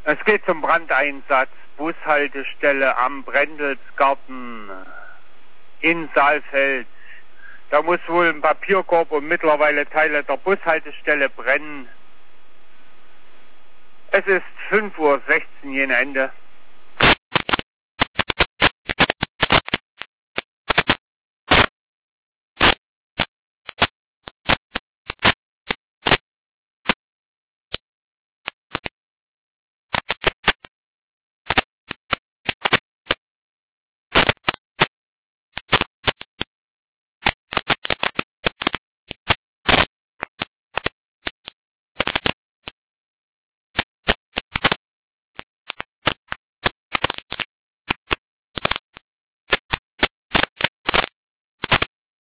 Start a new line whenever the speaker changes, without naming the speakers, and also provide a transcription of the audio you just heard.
Es geht zum Brandeinsatz. Bushaltestelle am Brendelsgarten in Saalfeld. Da muss wohl ein Papierkorb und mittlerweile Teile der Bushaltestelle brennen. Es ist 5:16 Uhr, jene Ende.